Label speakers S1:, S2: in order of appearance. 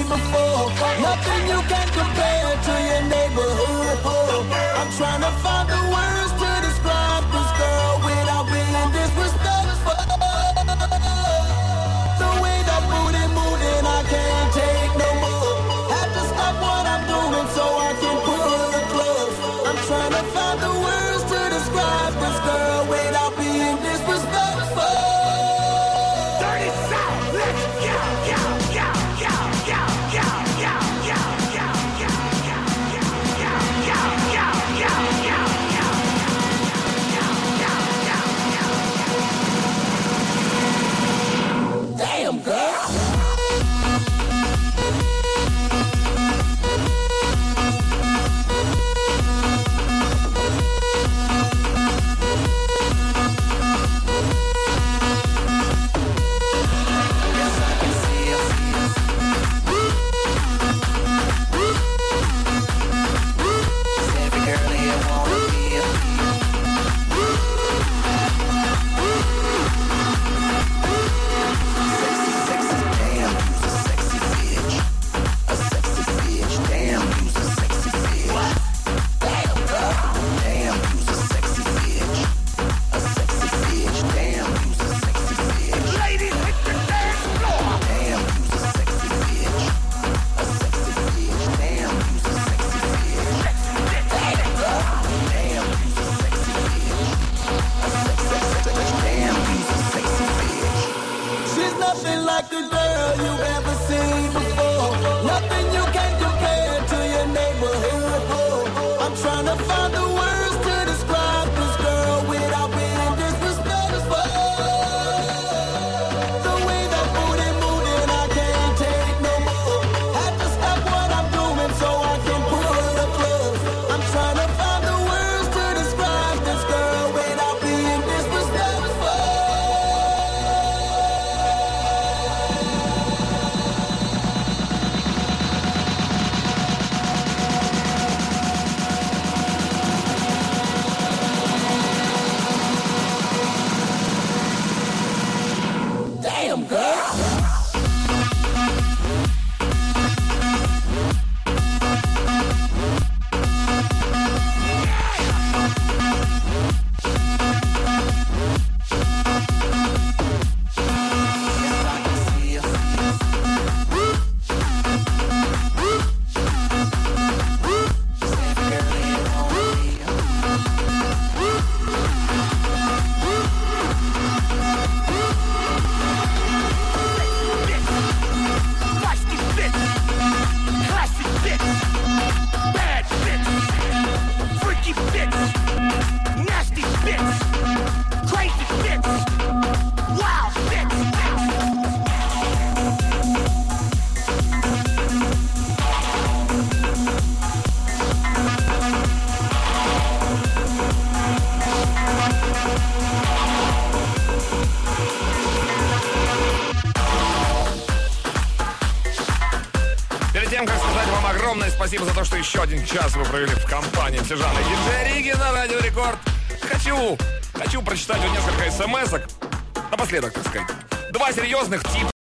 S1: before. Nothing you can compare to your neighborhood. I'm trying to find the words to describe this girl without being disrespectful. The way that booty moving, I can't take no more. Have to stop what I'm doing so I can pull the clothes. I'm trying to find the words to describe this girl without being disrespectful.
S2: Dirty South, let's go, go, go, go, go, go, go, go, go, go, go, go, go, go, go, go, go, go.
S1: Damn, girl.
S3: Спасибо за то, что еще один час вы провели в компании Сержана и диджея Риги на Радио Рекорд. Хочу прочитать вот несколько смс-ок. Напоследок, так сказать. Два серьезных типа.